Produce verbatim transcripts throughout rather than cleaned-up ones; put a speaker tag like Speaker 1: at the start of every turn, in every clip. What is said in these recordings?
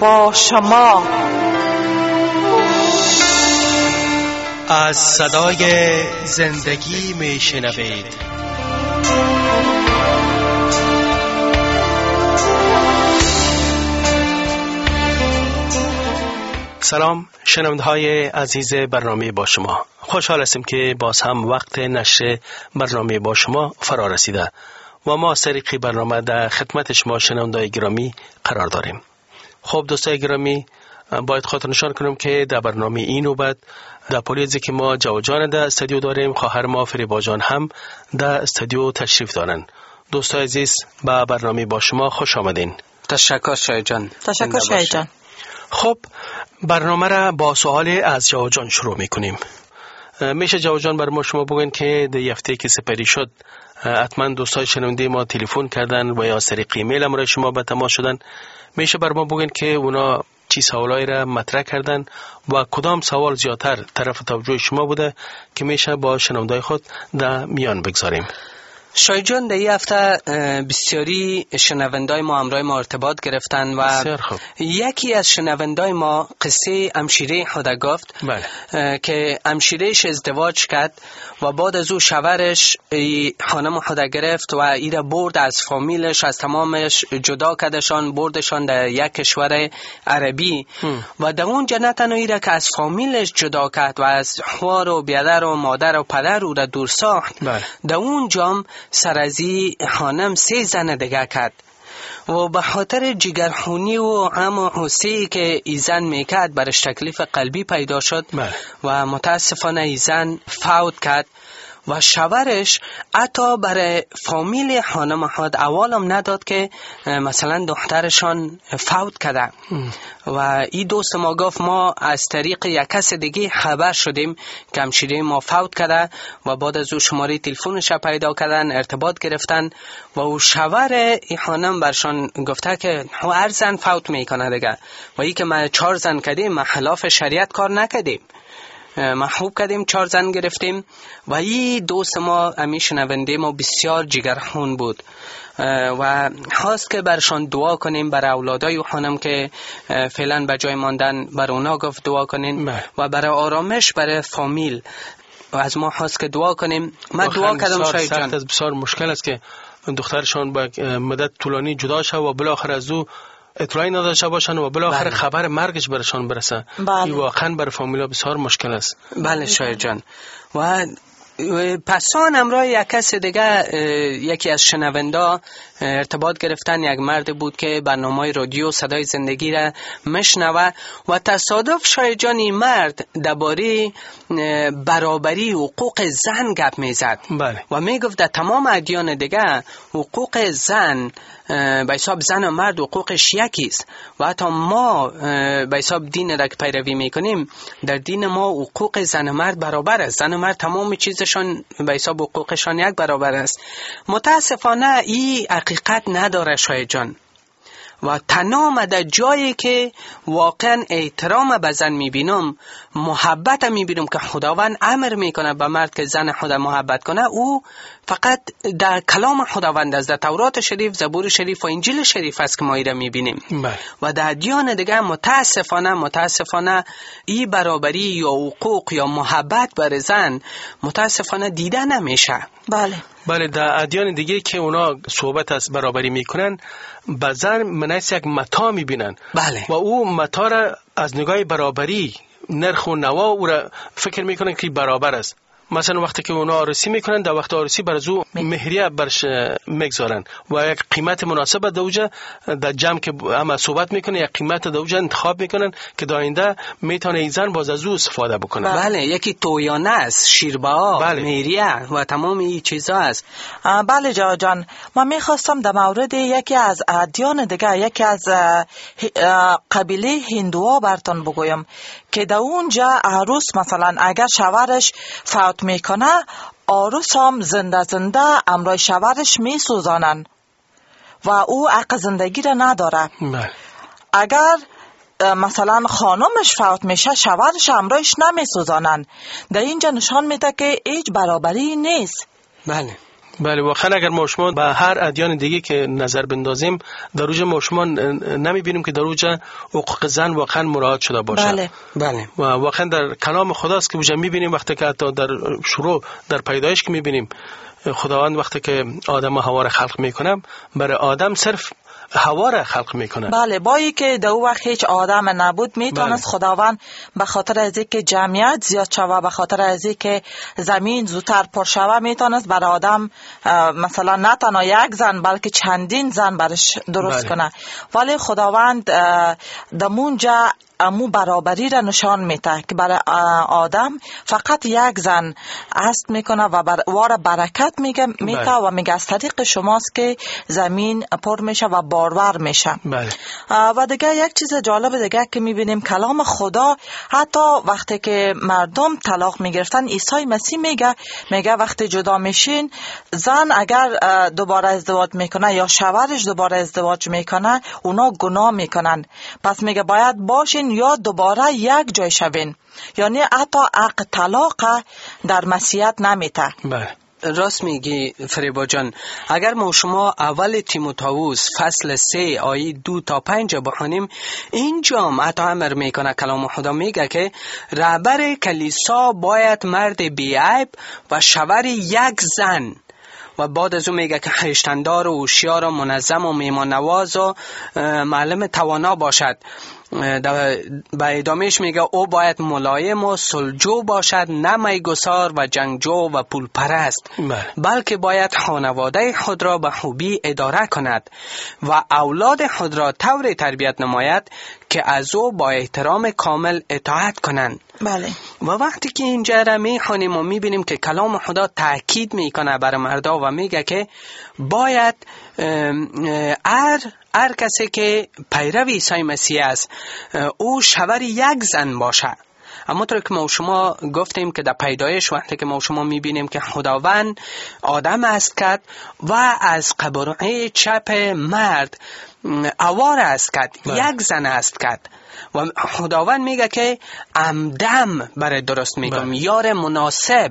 Speaker 1: با شما.
Speaker 2: از صدای زندگی می شنوید. سلام شنونده های عزیز برنامه با شما، خوشحال هستیم که باز هم وقت نشر برنامه با شما فرا رسیده و ما سریقی برنامه در خدمت شما شنونده های گرامی قرار داریم. خب دوستای گرامی، باید خاطر نشان کنم که در برنامه این نوبت در پولیزی که ما جوجان در استودیو داریم، خواهر ما فریبا جان هم در استودیو تشریف دارن. دوستای عزیز، با برنامه با شما خوش آمدین.
Speaker 3: تشکر شاید جان.
Speaker 1: تشکر شاید جان.
Speaker 2: خب برنامه را با سوال از جوجان شروع میکنیم. میشه جوجان بر ما شما بگوین که در هفته که سپری شد حتما دوستای شنونده ما تلفن کردن و یا طریق ایمیل امروز شما به تماس شدن، میشه بر ما بگوین که اونا چی سوالایی را مطرح کردن و کدام سوال زیادتر طرف توجه شما بوده که میشه با شنوندای خود در میان بگذاریم؟
Speaker 3: شاید جان، در این هفته بسیاری شنوندای ما همراه ما ارتباط گرفتن و یکی از شنوندای ما قصه همشیره خود گفت. بله. که همشیرهش ازدواج کرد و بعد از او شوهرش خانم خود گرفت و ایره برد از فامیلش، از تمامش جدا کردشان، بردشان در یک کشور عربی هم. و در اونجا نه تنها ایره که از فامیلش جدا کرد و از خوار و بیادر و مادر و پدر او را دور ساخت. بله. در اونجا سرازی خانم سه زن دیگه کرد و به خاطر جگرخونی و غم و غصه‌ای که ای زن میکرد برش تکلیف قلبی پیدا شد. بله. و متاسفانه ای زن فوت کرد و شوهرش حتی برای فامیل خانم خود اولم نداد که مثلا دخترشان فوت کرده. و این دوست ما گفت ما از طریق یک کس دیگه خبر شدیم که همشیره ما فوت کرده و بعد از او شماره تلفنش پیدا کردن، ارتباط گرفتن و او شوهر این خانم برشان گفته که هر زن فوت میکنه دیگه و ای که ما چهار زن کردیم، ما خلاف شریعت کار نکردیم، محبوب کردیم، چهار زن گرفتیم. و این دوست ما امی شنونده ما بسیار جگرخون بود و خواست که برشان دعا کنیم، برای اولادای خانم که فعلا به جای ماندن بر اونا گفت دعا کنیم و برای آرامش برای فامیل و از ما خواست که دعا کنیم. من دعا کردم شاید جان.
Speaker 2: بسیار مشکل است که دخترشان با مدت طولانی جدا شد و بالاخره از او اطلاعی نداشته باشن و بالاخره بله. خبر مرگش برشان برسه. بله. این واقعا بر فامیلا بسیار مشکل است.
Speaker 3: بله شاید جان. و پسان امرای یک کس دیگه، یکی از شنوندا ارتباط گرفتن، یک مرد بود که برنامه رادیو صدای زندگی را مشنوه و تصادف شاید جان این مرد درباره برابری حقوق زن گپ میزد. بله. و میگفت در تمام ادیان دیگه حقوق زن به حساب زن و مرد حقوقش یکیست و حتی ما به حساب دین را که پیروی میکنیم، در دین ما حقوق زن و مرد برابر است. زن و مرد تمام چیزشان به حساب حقوقشان یک برابر است. متاسفانه این حقیقت نداره شاید جان و تنها در جایی که واقعا احترام به زن میبینم، محبت میبینم که خداوند امر میکنه به مرد که زن خدا محبت کنه، او فقط در کلام خداوند است، در تورات شریف، زبور شریف و انجیل شریف است که ما ایره میبینیم. و در ادیان دیگه متاسفانه متاسفانه این برابری یا حقوق یا محبت بر زن متاسفانه دیده نمیشه.
Speaker 1: بله.
Speaker 2: بله، در ادیان دیگه که اونا صحبت از برابری میکنن، به زن منیس یک متا میبینن. بله. و او متا را از نگاه برابری، نرخ و نوا او را فکر میکنن که برابر است. مثلا وقتی که اونا عروسی میکنن، در وقت عروسی برزو مهریه برش میگذارن و یک قیمت مناسب دوجه در جمع که هم صحبت میکنه، یک قیمت دوجه انتخاب میکنن که داینده میتونه این زن باز از او استفاده بکنه.
Speaker 3: بله، یکی تویانه است، شیربا، بله. مهریه و تمام این چیزا است.
Speaker 1: بله جا جان، من میخواستم در مورد یکی از ادیان دیگه، یکی از قبیله هندوها براتون بگویم که در اونجا عروس مثلا اگر شوهرش فوت میکنه، عروس هم زنده زنده امرای شوهرش میسوزانن و او حق زندگی را نداره. بله. اگر مثلا خانمش فوت میشه، شوهرش امرایش نمیسوزانن. در اینجا نشان میده که هیچ برابری نیست.
Speaker 3: بله
Speaker 2: بله واقعا اگر ما شما به هر ادیان دیگه که نظر بندازیم در اوج ما شما نمیبینیم که در اوج حقوق زن واقعا مراعات شده باشه.
Speaker 1: بله
Speaker 3: بله
Speaker 2: و واقعا در کلام خداست که اوج میبینیم وقتی که حتی در شروع در پیدایش که میبینیم خداوند وقتی که آدم و حوا را خلق میکنه برای آدم صرف هوا را خلق میکنه.
Speaker 1: بله با ای که در وقت هیچ آدم نبود میتونست بله. خداوند به خاطر از اینکه جمعیت زیاد شوه، به خاطر از اینکه زمین زودتر پر شوه، میتونست برای آدم مثلا نه تنها یک زن بلکه چندین زن برش درست بله. کنه، ولی خداوند دمونجا امو برابری را نشان میده که برای آدم فقط یک زن است میکنه و بر وار برکت میگه میده و میگه از طریق شماست که زمین پر میشه و بارور میشه.
Speaker 2: بله.
Speaker 1: و دیگه یک چیز جالب دیگه که میبینیم کلام خدا حتی وقتی که مردم طلاق میگرفتن عیسی مسیح میگه میگه وقتی جدا میشین زن اگر دوباره ازدواج میکنه یا شوهرش دوباره ازدواج میکنه اونا گناه میکنن، پس میگه باید باشین یا دوباره یک جای شوین، یعنی حتی حق طلاق در مسیحیت نمیته.
Speaker 2: بله
Speaker 3: راست میگی فریبا جان. اگر ما شما اول تیموتائوس فصل سه آیه دو تا پنج بخونیم، اینجا حتی امر میکنه کلام خدا میگه که رهبر کلیسا باید مرد بی‌عیب و شوهر یک زن، و بعد از اون میگه که خویشتندار و هوشیار و منظم و میهمان نواز و معلم توانا باشد. به ادامهش میگه او باید ملایم و سلجو باشد، نه میگسار و جنگجو و پول پرست، بلکه باید خانواده خود را به خوبی اداره کند و اولاد خود را طوری تربیت نماید که از او با احترام کامل اطاعت کنند.
Speaker 1: بله.
Speaker 3: و وقتی که اینجا را میخونیم و میبینیم که کلام خدا تاکید میکنه بر مردا و میگه که باید هر هر کسی که پیرو عیسی مسیح است او شوهر یک زن باشه. اما طور که ما شما گفتیم که در پیدایش وقتی که ما شما میبینیم که خداوند آدم است کرد و از قبرهای چپ مرد اوار است کرد، یک زن است کرد و خداوند میگه که عمدم برای درست میگم یار مناسب.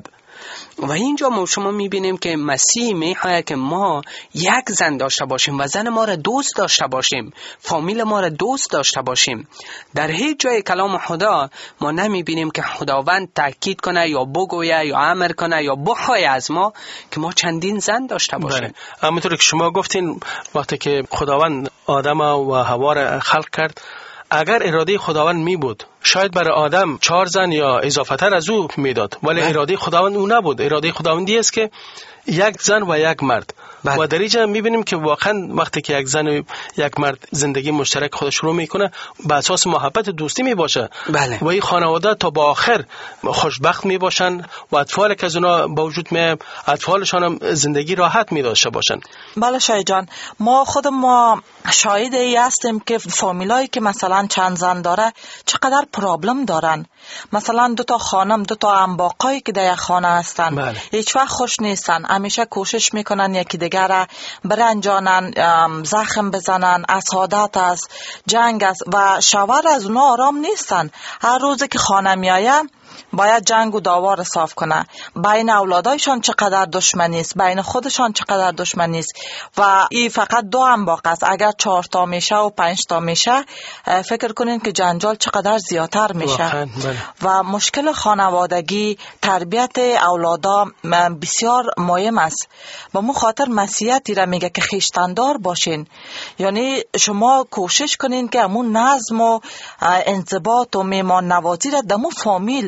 Speaker 3: و اینجا ما شما میبینیم که مسیح میخواد که ما یک زن داشته باشیم و زن ما را دوست داشته باشیم، فامیل ما را دوست داشته باشیم. در هیچ جای کلام خدا ما نمیبینیم که خداوند تاکید کنه یا بگویه یا امر کنه یا بخواه از ما که ما چندین زن داشته باشیم.
Speaker 2: همونطور که شما گفتین وقتی که خداوند آدم و حوا را خلق کرد، اگر اراده خداوند می بود شاید برای آدم چهار زن یا اضافه تر از او میداد، ولی اراده خداوند او نبود. اراده خداوندی است که یک زن و یک مرد. بله. و در اینجا میبینیم که واقعا وقتی که یک زن و یک مرد زندگی مشترک خود شروع میکنه به اساس محبت دوستی میباشه.
Speaker 3: بله.
Speaker 2: و این خانواده تا با آخر خوشبخت میباشن و اطفال که از اونا با وجود می اطفالشان هم زندگی راحت میداشته باشن.
Speaker 1: بله شای جان، ما خود ما شاهد ای هستیم که فامیلایی که مثلا چند زن داره چقدر پرابلم دارن. مثلا دو تا خانم دو تا انباقایی که در یک خانه هستن. بله. هیچ وقت خوش نیستن، همیشه کوشش میکنن یکی دیگر را برنجانن، زخم بزنن، اسادت است، جنگ است و شوهر از اونا آرام نیستن. هر روز که خانه میایه باید جنگ و دعوا را صاف کنه. بین اولادایشان چقدر دشمنی است، بین خودشان چقدر دشمنی است. و این فقط دو انباق است، اگر چهار تا میشه و پنج تا میشه فکر کنین که جنجال چقدر زیادتر میشه. و مشکل خانوادگی، تربیت اولادا بسیار مهم است. به مو خاطر مسیحیتی را میگه که خویشتندار باشین، یعنی شما کوشش کنین که همون نظم و انضباط و میهمان نوازی را دمو فامیل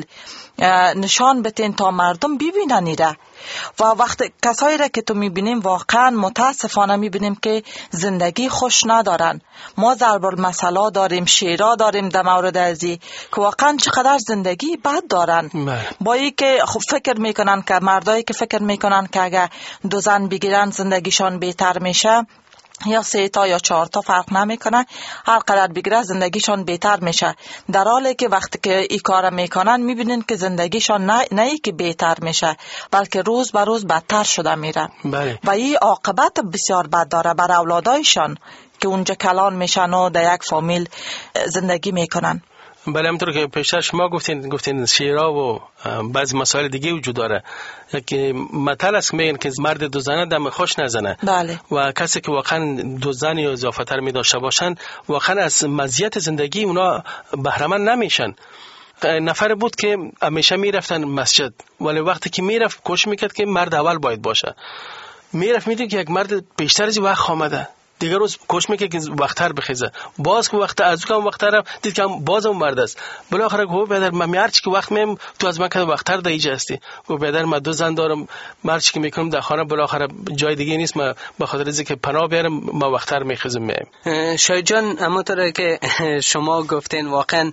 Speaker 1: نشان بتین تا مردم ببینن ایره. و وقت کسایی را که تو میبینیم واقعا متاسفانه میبینیم که زندگی خوش ندارن. ما ضرب المثل داریم، شعرها داریم در مورد ازی که واقعا چقدر زندگی بد دارن. با ای که خب فکر میکنن که مردایی که فکر میکنن که اگه دو زن بگیرن زندگیشان بهتر میشه، یا سه تا یا چهار تا فرق نمیکنه، هر قدر بگیره زندگیشان بهتر میشه. در حالی که وقتی که این کار میکنن میبینین که زندگیشان نه نه ای که بهتر میشه بلکه روز به روز بدتر شده میره.
Speaker 2: بله.
Speaker 1: و این عاقبت بسیار بد داره بر اولادایشان که اونجا کلان میشن و در یک فامیل زندگی میکنن.
Speaker 2: بله، همونطور که پیشتر شما گفتین گفتین شیرا و بعضی مسائل دیگه وجود داره که مثل است که میگن که مرد دو زنه دم خوش نزنه.
Speaker 1: بله.
Speaker 2: و کسی که واقعا دو زن یا اضافه‌تر می داشته باشن واقعا از مزیت زندگی اونا بهره مند نمیشن. نفر بود که همیشه میرفتن مسجد، ولی وقتی که میرفت کوشش میکرد که مرد اول باید باشه. میرفت میدید که یک مرد بیشتر از وقت آمده، دیگر روز کوشش میکنه که وقتتر بخیزه، باز که وقت از کم وقتتر دید که باز اون مرد است. بالاخره گفت بدر من میارچ که وقت میم تو از من که وقتتر دیگه هستی. گفت بدر من دو زن دارم، مرچ که میکنم در خانه بالاخره جای دیگه نیست، من به خاطر اینکه پناه بیارم ما وقتتر میخیزم میم.
Speaker 3: شاید جان همونطوره که شما گفتین واقعا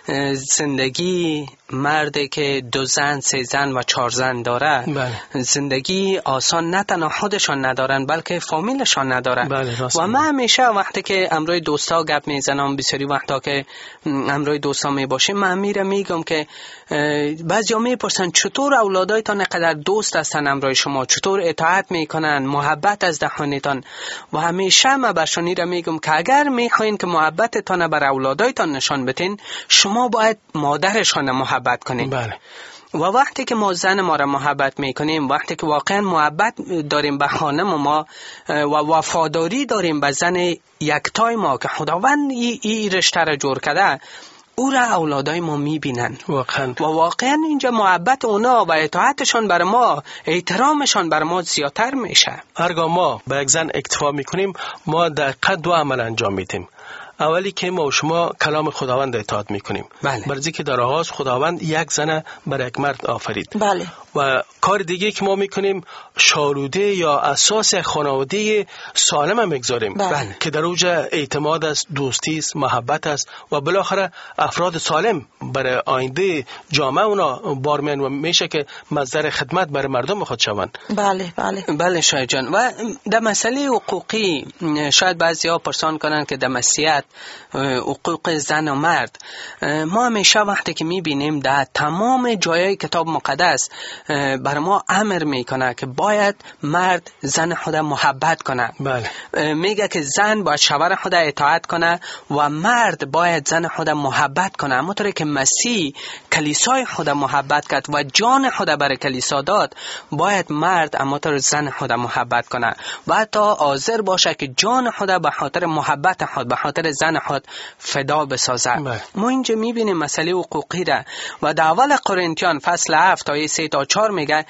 Speaker 3: زندگی مردی که دو زن، سه زن و چهار زن داره، بله. زندگی آسان نه تنها خودشان ندارن بلکه فامیلشان ندارن.
Speaker 2: بله،
Speaker 3: و من همیشه وقتی که امروی دوستا گپ میزنم، بسیاری وقتا که امروی دوستا میباشیم، من میره میگم که بعضیا میپرسن چطور اولادایتان اینقدر دوست هستن امروی شما، چطور اطاعت میکنن، محبت از دهانتان. و همیشه من برشانی را میگم که اگر میخواین که محبتتان بر اولادایتان نشان بدین، شما باید مادرشان محبت کنین.
Speaker 2: بله.
Speaker 3: و وقتی که ما زن ما را محبت میکنیم، وقتی که واقعا محبت داریم به خانم ما و وفاداری داریم به زن یکتای ما که خداوند ای, ای رشته را جور کرده، او را اولادای ما میبینن
Speaker 2: واقعا.
Speaker 3: و واقعا اینجا محبت اونا و اطاعتشان بر ما، احترامشان بر ما زیادتر میشه.
Speaker 2: هرگاه ما به یک زن اکتفا میکنیم، ما دقیقاً دو عمل انجام میدیم. اولی که ما و شما کلام خداوند اطاعت میکنیم.
Speaker 3: بله.
Speaker 2: برای که در آغاز خداوند یک زن بر یک مرد آفرید.
Speaker 1: بله.
Speaker 2: و کار دیگه که ما میکنیم شالوده یا اساس خانواده سالم هم میگذاریم.
Speaker 3: بله.
Speaker 2: که در اوج اعتماد است، دوستی است، محبت است و بالاخره افراد سالم برای آینده جامعه اونا بارمن و میشه که مصدر خدمت برای مردم خود شوند.
Speaker 1: بله بله
Speaker 3: بله شاید جان. و در مسئله حقوقی شاید بعضیا پرسان کنن که در مسیحیت حقوق زن و مرد، ما همیشه وقتی که میبینیم در تمام جای کتاب مقدس بر ما امر میکنه که باید مرد زن خود محبت کنه.
Speaker 2: بله.
Speaker 3: میگه که زن باید شوهر خود اطاعت کنه و مرد باید زن خود محبت کنه. همونطوری که مسیح کلیسای خود محبت کرد و جان خود برای کلیسا داد، باید مرد همونطور زن خود محبت کنه و حتی حاضر باشه که جان خود به خاطر محبت خود، به خاطر زن خود فدا بسازه.
Speaker 2: بله.
Speaker 3: ما اینجا میبینیم مسئله حقوقی را و در اول قرنتیان فصل هفت آیه سه تا چهار میگه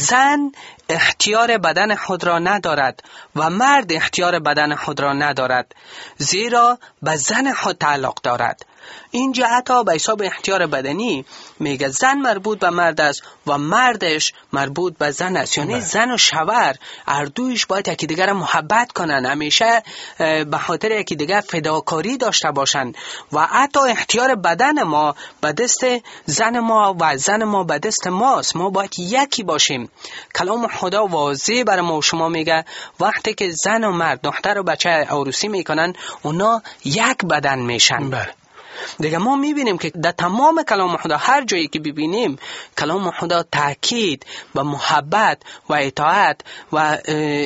Speaker 3: زن اختیار بدن خود را ندارد و مرد اختیار بدن خود را ندارد، زیرا به زن خود تعلق دارد. اینجا حتی به حساب اختیار بدنی میگه زن مربوط به مرد است و مردش مربوط به زن است. یعنی زن و شوهر هر دویش باید یکی دیگر را محبت کنن، همیشه به خاطر یکی دیگر فداکاری داشته باشن و حتی اختیار بدن ما به دست زن ما و زن ما به دست ماست. ما باید یکی باشیم. کلام خدا واضح برای ما و شما میگه وقتی که زن و مرد دختر و بچه عروسی میکنن، اونا یک بدن میشن.
Speaker 2: بله.
Speaker 3: دیگه ما میبینیم که در تمام کلام خدا هر جایی که ببینیم کلام خدا تاکید و محبت و اطاعت و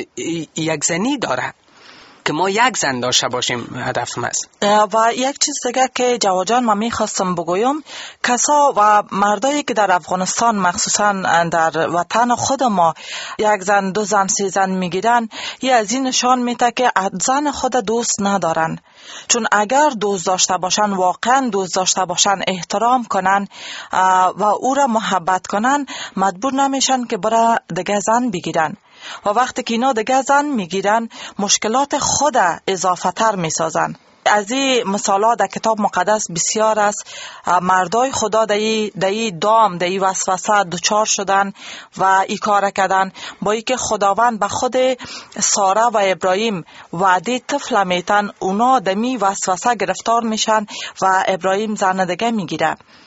Speaker 3: یک زنی داره که ما یک زن داشته باشیم هدف است.
Speaker 1: و یک چیز دیگه که جواد جان من میخواستم بگویم، کسا و مردایی که در افغانستان مخصوصا در وطن خود ما یک زن، دو زن، سه زن میگیرن، یه از این نشان میده که زن خود دوست ندارن. چون اگر دوست داشته باشن، واقعا دوست داشته باشن، احترام کنن و او را محبت کنن، مجبور نمیشن که برای دیگه زن بگیرن. و وقتی که اینا دیگه زن میگیرن، مشکلات خود اضافه تر میسازن. از این مثالات در کتاب مقدس بسیار است. مردای خدا در این دام، در این وسوسه دوچار شدن و این کار کردن، با ای که خداوند به خود ساره و ابراهیم وعده طفل میتن، اونا در می وسوسه گرفتار میشن و ابراهیم زن دیگه میگیره.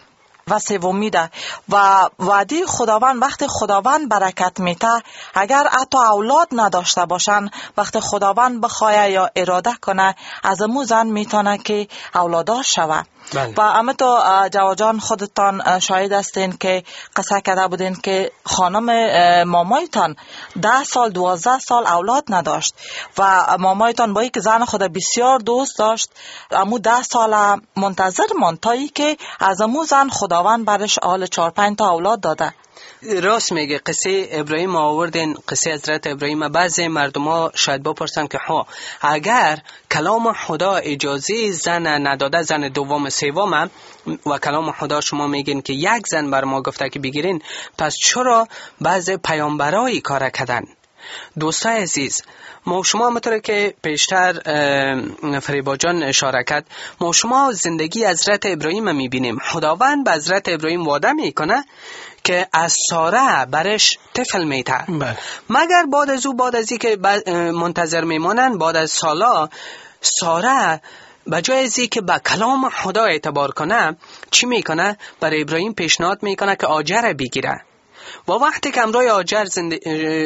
Speaker 1: و سومی ده و وعده خداوند وقت خداوند برکت میته، اگر حتی اولاد نداشته باشن وقت خداوند بخواه یا اراده کنه از امو زن میتونه که اولادار شوه.
Speaker 2: بله.
Speaker 1: و اما تو جواد جان خودتان شاهد هستین که قصه کرده بودین که خانم مامایتان ده سال دوازده سال اولاد نداشت و مامایتان با یک زن خود بسیار دوست داشت، امو ده سال منتظر ماند تا ای که از امو زن خداوند برش آل چهار پنج تا اولاد داده.
Speaker 3: راست میگه. قصه ابراهیم آوردین، قصه حضرت ابراهیم. بعضی مردم ها شاید بپرسن که ها اگر کلام خدا اجازه زن نداده، زن دوم سوم، و کلام خدا شما میگین که یک زن بر ما گفته که بگیرین، پس چرا بعضی پیامبرایی کار کردن؟ دوستای عزیز، ما شما مطوره که پیشتر فریبا جان اشاره کرد، ما شما زندگی حضرت ابراهیم میبینیم. خداوند به حضرت ابراهیم وعده میکنه که از ساره برش طفل میته، مگر بعد از او بعد از که منتظر میمونن، بعد از سالا ساره بجای ازی که به کلام خدا اعتبار کنه چی میکنه؟ برای ابراهیم پیشنهاد میکنه که آجر بگیره. و وقتی که امروی آجر زنده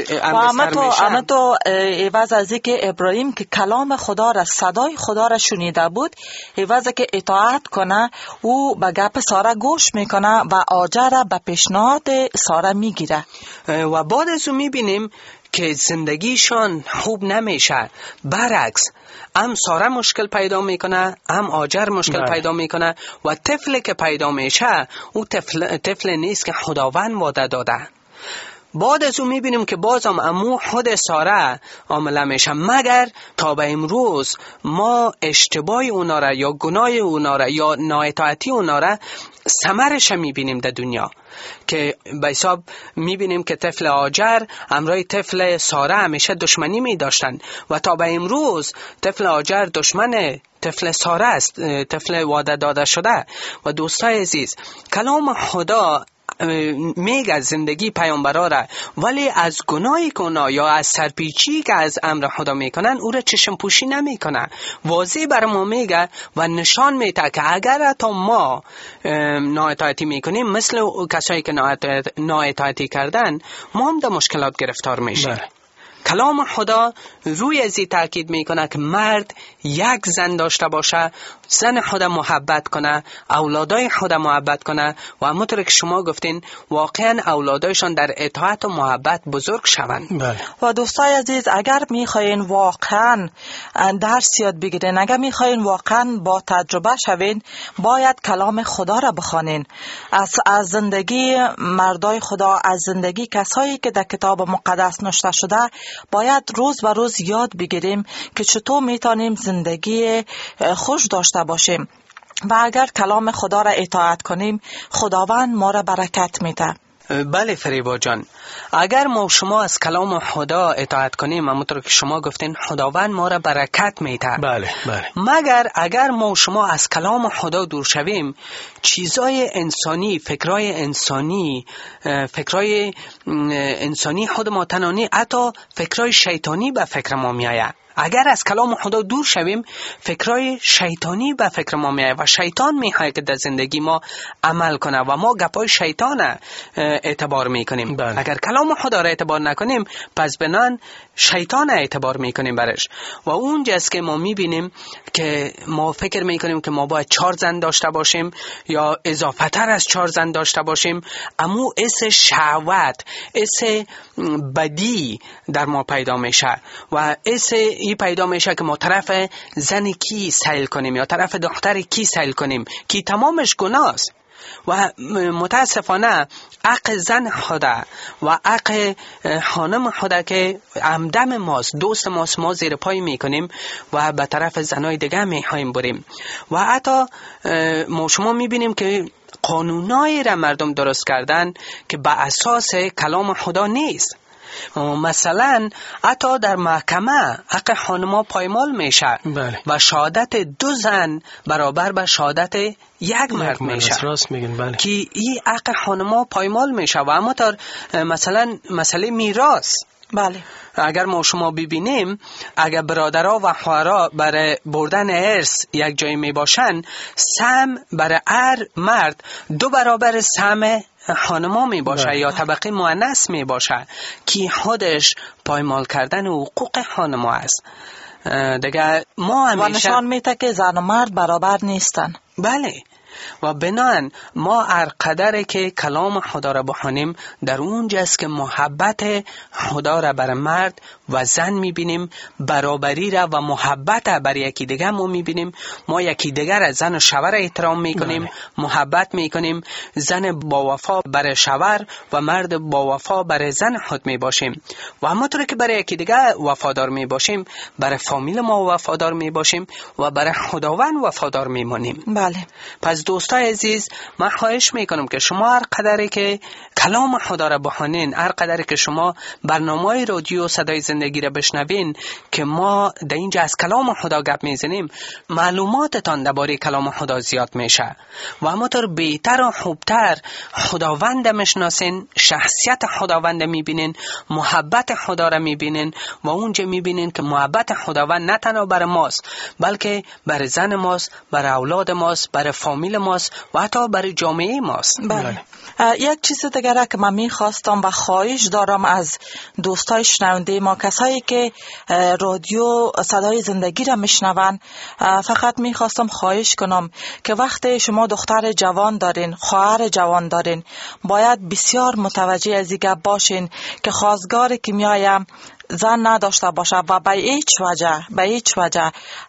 Speaker 1: امر میشه، اما تو عوض از که ابراهیم که کلام خدا را، صدای خدا را شنیده بود، عوض که اطاعت کنه او به گپ ساره گوش میکنه و آجر را به پیشنهاد ساره میگیره.
Speaker 3: و بعد از اون میبینیم که زندگیشان خوب نمیشه، برعکس هم ساره مشکل پیدا میکنه، هم آجر مشکل بله. پیدا میکنه و طفلی که پیدا میشه او طفل, طفل نیست که خداوند وعده داده. بعد از اون میبینیم که بازم امو خود ساره عامله میشه، مگر تا به امروز ما اشتباه اونا را یا گناه اونا را یا نااطاعتی اونا را ثمرش میبینیم در دنیا، که به حساب میبینیم که طفل آجر امرای طفل ساره همیشه دشمنی میداشتن و تا به امروز طفل آجر دشمن طفل ساره است، طفل وعده داده شده. و دوستای عزیز، کلام خدا میگه زندگی پیامبرا را، ولی از گناهی که اونا یا از سرپیچی که از امر خدا میکنن او را چشم پوشی نمیکنه، واضح بر ما میگه و نشان میده که اگر تا ما نااطاعتی میکنیم مثل کسایی که نااطاعتی کردن، ما هم در مشکلات گرفتار میشیم. کلام خدا روی ازی تاکید میکنه که مرد یک زن داشته باشه، زن خدا محبت کنه، اولادای خدا محبت کنه و همونطور که شما گفتین واقعا اولادایشان در اطاعت و محبت بزرگ شوند.
Speaker 2: بله.
Speaker 1: و دوستای عزیز، اگر میخواین واقعا درس یاد بگیرین، اگر میخواین واقعا با تجربه شوین، باید کلام خدا را بخوانین. از از زندگی مردای خدا، از زندگی کسایی که در کتاب مقدس نوشته شده باید روز به روز یاد بگیریم که چطور میتونیم زندگی خوش داشته باشیم و اگر کلام خدا را اطاعت کنیم خداوند ما را برکت میده.
Speaker 3: بله فریبا جان، اگر ما شما از کلام خدا اطاعت کنیم، همونطور که شما گفتین خداوند ما را برکت میده.
Speaker 2: بله بله.
Speaker 3: مگر اگر ما شما از کلام خدا دور شویم، چیزای انسانی، فکرای انسانی، فکرای انسانی خود ما تنانی، حتی فکرای شیطانی به فکر ما میآید. اگر از کلام خدا دور شویم، فکرای شیطانی به فکر ما میاد و شیطان میخواد که در زندگی ما عمل کنه و ما گپای شیطان اعتبار میکنیم.
Speaker 2: بله.
Speaker 3: اگر کلام خدا را اعتبار نکنیم، پس بنان شیطان اعتبار میکنیم برش و اونجاست که ما میبینیم که ما فکر میکنیم که ما باید چهار زن داشته باشیم یا اضافه تر از چهار زن داشته باشیم، امو اس شهوت، اس بدی در ما پیدا میشه و اس ای پیدا میشه که ما طرف زن کی سیل کنیم یا طرف دختر کی سیل کنیم که تمامش گناه است. و متاسفانه حق زن خدا و حق خانم خدا که همدم ماست، دوست ماست، ما زیر پای میکنیم و به طرف زنای دیگه میخوایم بریم. و حتی ما شما میبینیم که قانونایی را مردم درست کردن که به اساس کلام خدا نیست. مثلا حتی در محکمه حق خانما پایمال میشه.
Speaker 2: بله.
Speaker 3: و شهادت دو زن برابر به شهادت یک مرد میشه.
Speaker 2: راست میگن. بله.
Speaker 3: که این حق خانما پایمال میشه. و اما مثلا مسئله میراث،
Speaker 1: بله،
Speaker 3: اگر ما شما ببینیم اگر برادرها و خواهرها برای بردن ارث یک جای می باشن، سهم برای هر مرد دو برابر سهم خانما می باشه یا طبقه مؤنث می باشه که خودش پایمال کردن حقوق خانما است. دیگه ما همیشه
Speaker 1: و نشان میده که زن و مرد برابر نیستن.
Speaker 3: بله، و بنان ما هر قدر که کلام خدا را بخوانیم در اونجاست که محبت خدا را بر مرد و زن میبینیم، برابری را و محبت را بر یکی دیگر ما میبینیم. ما یکی دیگر از زن و شوهر احترام میکنیم، بله. محبت میکنیم. زن با وفا بر شوهر و مرد با وفا بر زن خود میباشیم و همونطور که برای یکی دیگر وفادار میباشیم، برای فامیل ما وفادار میباشیم و برای خداوند وفادار میمانیم.
Speaker 1: بله.
Speaker 3: پس دوستای عزیز، من خواهش میکنم که شما هر قدری که کلام خدا را بخوانین، هر قدری که شما برنامه رادیو صدای زندگی را بشنوین که ما در اینجا از کلام خدا گپ میزنیم، معلوماتتان درباره کلام خدا زیاد میشه و همونطور بهتر و خوبتر خداوند میشناسین، شخصیت خداوند میبینین، محبت خدا را میبینین و اونجا میبینین که محبت خداوند نه تنها بر ماست بلکه بر زن ماست، بر اولاد ماست، بر فامیل ماست و حتی برای جامعه ماست.
Speaker 1: بله. یک چیز دیگه که من میخواستم و خواهش دارم از دوستای شنونده ما، کسایی که رادیو صدای زندگی را میشنون، فقط میخواستم خواهش کنم که وقتی شما دختر جوان دارین، خواهر جوان دارین، باید بسیار متوجه از این باشین که خواستگاری که میایم زن نداشته باشه و به هیچ وجه به هیچ وجه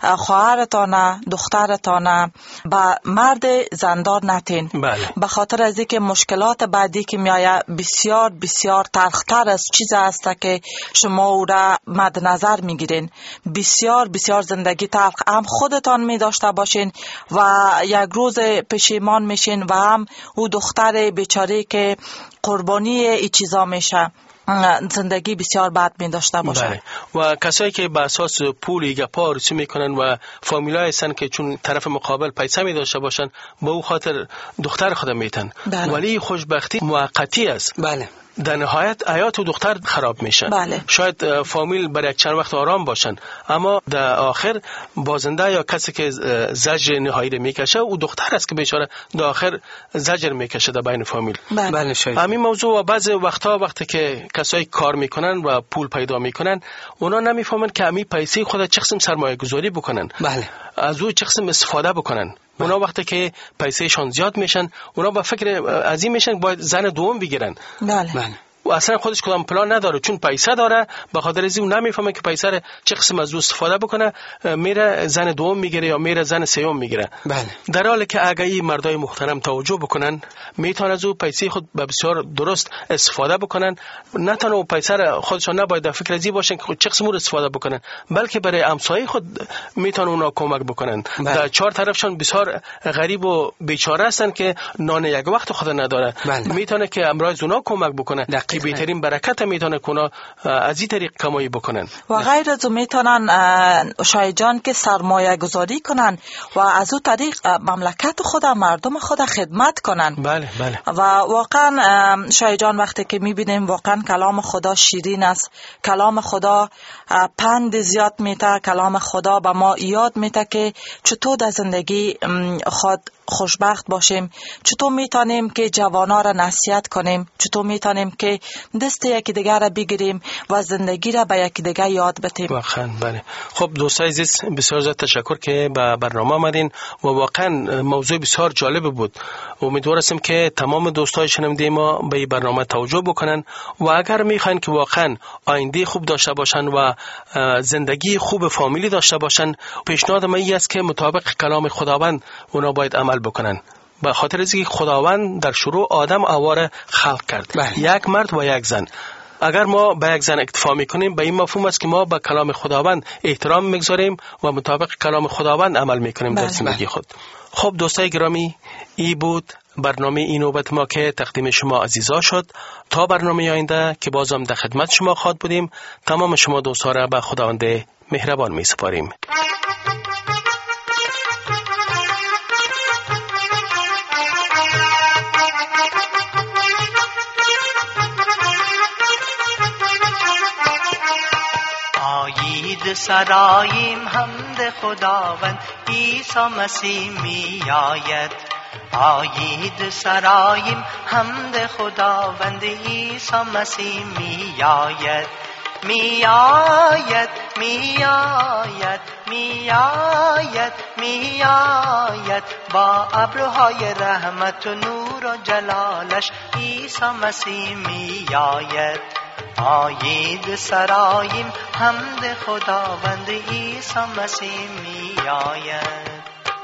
Speaker 1: خواهرتان، دخترتان با مرد زندار نتین.
Speaker 2: بله.
Speaker 1: به خاطر از اینکه مشکلات بعدی که میآید بسیار بسیار تلختر از چیز است که شما او را مد نظر میگیرین. بسیار بسیار زندگی تلخ هم خودتان می داشته باشین و یک روز پشیمان میشین و هم او دختر بیچاره که قربانی ای چیزا میشه زندگی بسیار بد می داشته باشه.
Speaker 2: بله. و کسایی که به اساس پول گپا رسی میکنن و فامیلای هستن که چون طرف مقابل پیسه می داشته باشن با او خاطر دختر خود میتن.
Speaker 1: بله.
Speaker 2: ولی خوشبختی موقتی است.
Speaker 3: بله.
Speaker 2: در نهایت حیات و دختر خراب میشه.
Speaker 1: بله.
Speaker 2: شاید فامیل برای یک چند وقت آرام باشن اما در آخر بازنده یا کسی که زجر نهایی رو میکشه او دختر است که بیچاره در آخر زجر میکشه در بین فامیل.
Speaker 3: بله. بله شاید.
Speaker 2: همین موضوع و بعضی وقتا وقتی که کسایی کار میکنن و پول پیدا میکنن اونا نمیفهمن که همین پیسه خود چه قسم سرمایه گذاری بکنن.
Speaker 3: بله.
Speaker 2: از او چه قسم استفاده بکنن. اونا وقتی که پیسهشان زیاد میشن اونا با فکر عظیم میشن باید زن دوم بگیرن.
Speaker 1: بله.
Speaker 3: بله.
Speaker 2: و اصلا خودش کدام پلان نداره، چون پیسه داره به خاطر از اون نمیفهمه که پیسه رو چه قسم از او استفاده بکنه، میره زن دوم میگیره یا میره زن سوم میگیره.
Speaker 3: بله.
Speaker 2: در حالی که اگه این مردای محترم توجه بکنن میتونن از او پیسه خود به بسیار درست استفاده بکنن. نه تنها پیسه رو خودشون نباید در فکر ازی باشن که چه قسم استفاده بکنن بلکه برای همسایه خود میتونن اونا کمک بکنن.
Speaker 3: بله.
Speaker 2: در چهار طرفشون بسیار غریب و بیچاره هستن که نان یک وقت خود نداره.
Speaker 3: بله.
Speaker 2: میتونه که امروز اونا کمک بکنه که بهترین برکت میتونه کنه از این طریق کمایی بکنن
Speaker 1: و غیر از میتونن شاید جان که سرمایه گذاری کنن و از او طریق مملکت خود مردم خود خدمت کنن.
Speaker 2: بله بله.
Speaker 1: و واقعا شاید جان وقتی که میبینیم واقعا کلام خدا شیرین است، کلام خدا پند زیاد میده، کلام خدا به ما یاد میده که چطور در زندگی خود خوشبخت باشیم، چطور میتونیم که جوانا را نصیحت کنیم، چطور میتونیم که دست یکی دیگر را بگیریم و زندگی را به یکی دیگر یاد بدیم.
Speaker 2: واقعا بله. خب دوستای عزیز بسیار زیاد تشکر که به برنامه آمدین و واقعا موضوع بسیار جالب بود. امیدوار هستم که تمام دوستای شنونده ما به این برنامه توجه بکنن و اگر میخواین که واقعا آینده خوب داشته باشن و زندگی خوب فامیلی داشته باشن، پیشنهاد من این است که مطابق کلام خداوند اونا باید عمل بکنن. به خاطر از اینکه خداوند در شروع آدم آواره خلق کرد.
Speaker 3: بله.
Speaker 2: یک مرد و یک زن. اگر ما به یک زن اکتفا میکنیم به این مفهوم است که ما به کلام خداوند احترام میگذاریم و مطابق کلام خداوند عمل میکنیم در زندگی خود. خب دوستای گرامی، ای بود برنامه این نوبت ما که تقدیم شما عزیزا شد. تا برنامه آینده که بازم در خدمت شما خواهد بودیم، تمام شما دوستا را به خداوند مهربان می سپاریم.
Speaker 4: سراییم حمد خداوند عیسی مسیح می آید. آیید سراییم حمد خداوند عیسی مسیح می آید. می آید می آید می آید می آید با ابرهای رحمت و نور و جلالش عیسی مسیح می آید. آیید سراییم حمد خداوند عیسی مسیح می آید.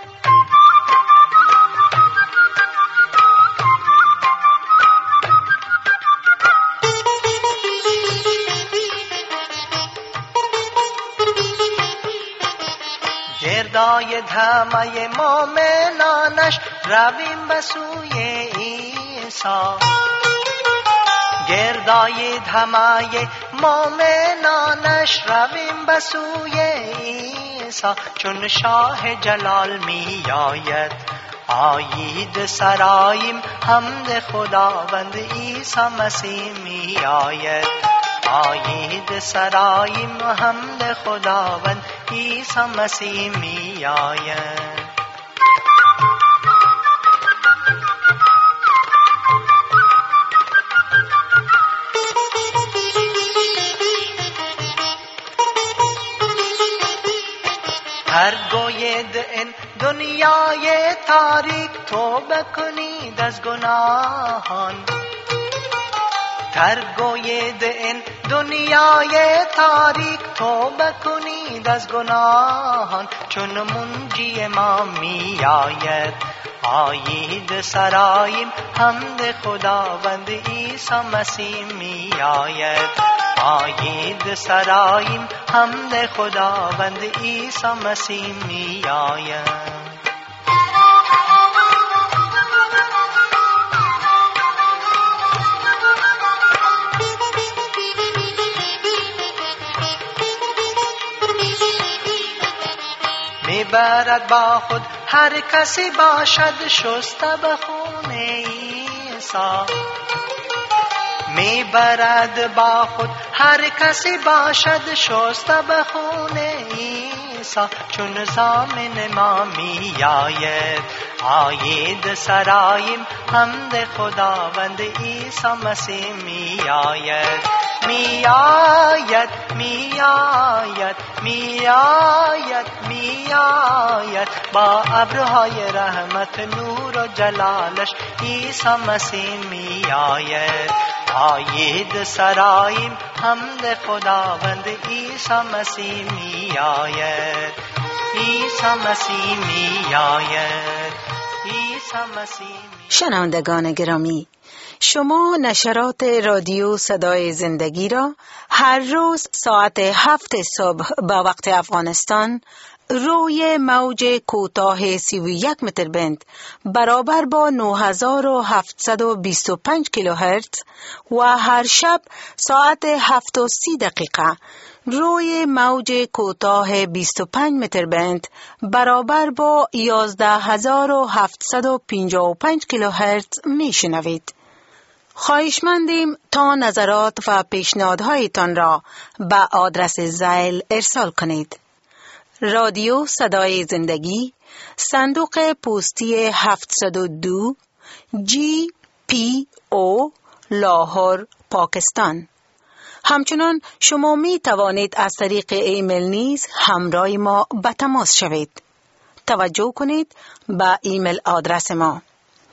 Speaker 4: گردای دمای مومنانش رویم به سوی عیسی. گردای دمای مومنانش رویم به سوی عیسی چون شاه جلال می آید. آیید سراییم حمد خداوند عیسی مسیح می آید. آیید سراییم حمد خداوند عیسی مسیح می آید. هر گوید این دنیای تاریک توبه کنید از گناهان. ترگوید این دنیای تاریک توبه کنید از گناهان چون منجی ما می آید. آیید سراییم حمد خداوند عیسی مسیح می آید. آیید سراییم حمد خداوند عیسی مسیح می آید. میبرد با خود هر کسی باشد شسته به خون عیسی. میبرد با خود هر کسی باشد شسته به خون عیسی چون ضامن ما می آید. آیید سراییم حمد خداوند عیسی مسیح می آید. می آید می آید می آید می آید با ابرهای رحمت نور و جلالش عیسی مسیح می آید. آیید سراییم حمد خداوند عیسی مسیح می آید. عیسی مسیح می آید. عیسی مسیح.
Speaker 5: شنوندگان گرامی، شما نشرات رادیو صدای زندگی را هر روز ساعت هفت صبح به وقت افغانستان روی موج کوتاه سی و یک متر بند برابر با نه هزار و هفتصد و بیست و پنج کیلوهرتز و هر شب ساعت هفت و سی دقیقه روی موج کوتاه بیست و پنج متر بند برابر با یازده هزار و هفتصد و پنجاه و پنج کیلوهرتز می شنوید. خواهشمندیم تا نظرات و پیشنهادهایتان را به آدرس زیل ارسال کنید. رادیو صدای زندگی، صندوق پستی هفتصد و دو جی پی او، لاهور، پاکستان. همچنان شما می توانید از طریق ایمیل نیز همراه ما به تماس شوید. توجه کنید به ایمیل آدرس ما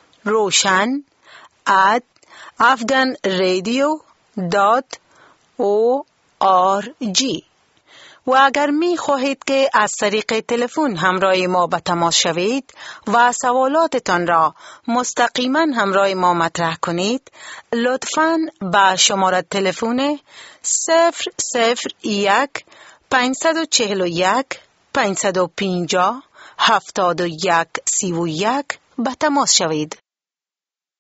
Speaker 5: روشن ات افغان رادیو دات او آر جی. و اگر می خواهید که از طریق تلفن همراه ما به تماس شوید و سوالاتتان را مستقیما همراه ما مطرح کنید، لطفاً به شماره تلفن صفر صفر یک پنجصد و چهل و یک پنجصد و پنجاه هفتاد و یک سی و یک به تماس شوید.